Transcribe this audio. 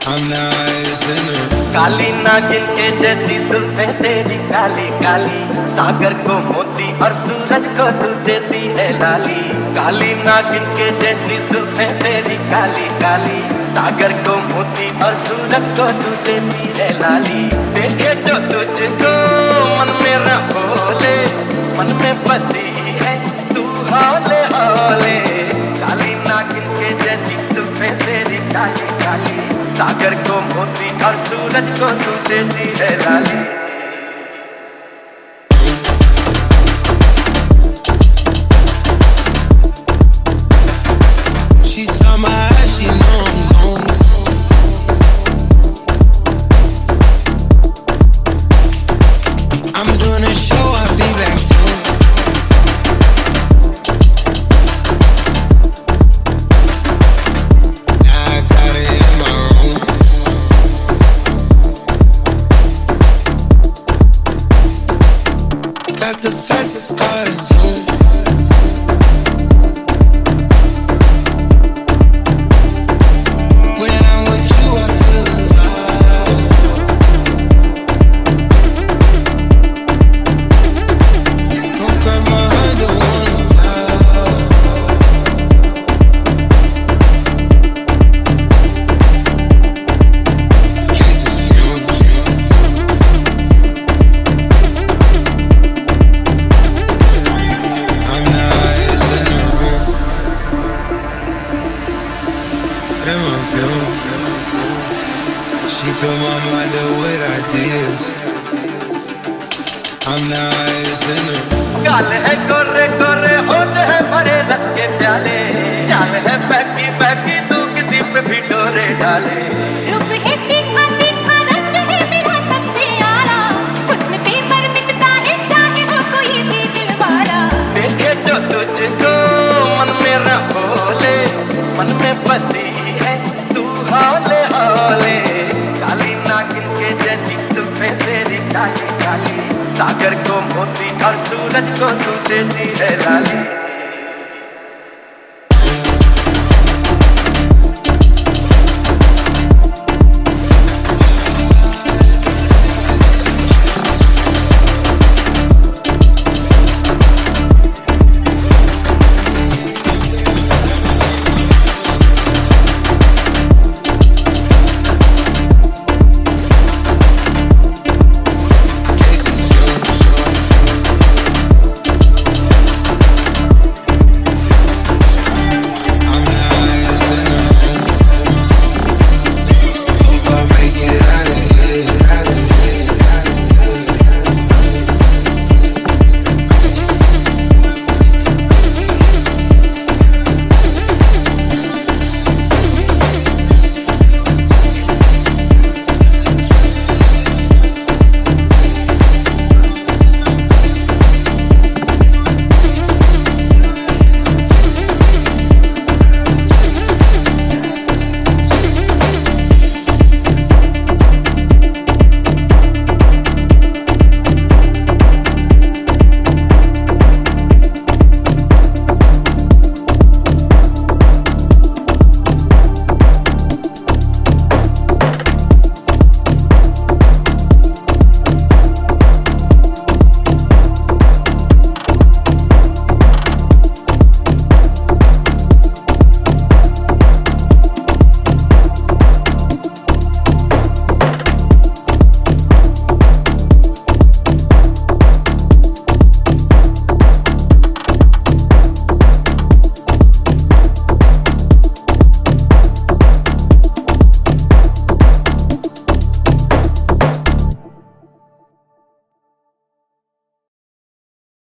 I'm nice in the काली नागिन के जैसी जुल्फें तेरी काली काली, सागर को मोती और सूरज को तू देती है लाली। काली नागिन के जैसी जुल्फें तेरी काली काली, सागर को मोती और सूरज को तू देती है लाली। देखे जो तुझको मन मेरा बोले, मन में बसी है तू हौले हौले। काली नागिन के जैसी जुल्फें तेरी काली काली, सागर को मोती और सूरज को तू देती है लाली। She saw my eyes, she know I'm gone. I'm doing a show, I'll be back soon. Now I got it in my room. Got the fastest car in Zoom. When I'm with you, I feel alive. Don't grab my hand, don't wanna bow. Case is fumes. I'm nice in the room. In my room. She fill my mind up with ideas. I'm nice in the room. गाल है गोरे गोरे, होठ है भरे रस के प्याले, चाल है बहकी बहकी तू किसी पे भी डोरे डाले। रूप है तीखा तीखा, रंग है मेरा सबसे आला, हुस्न पे पर मिटता है चाहे हो कोई भी दिलवाला। देखे जो तुझको मन मेरा बोले, मन में बसी है तू हौले हौले। काली नागिन के जैसी जुल्फें तेरी काली काली, सागर को मोती और सूरज को तू देती है लाली।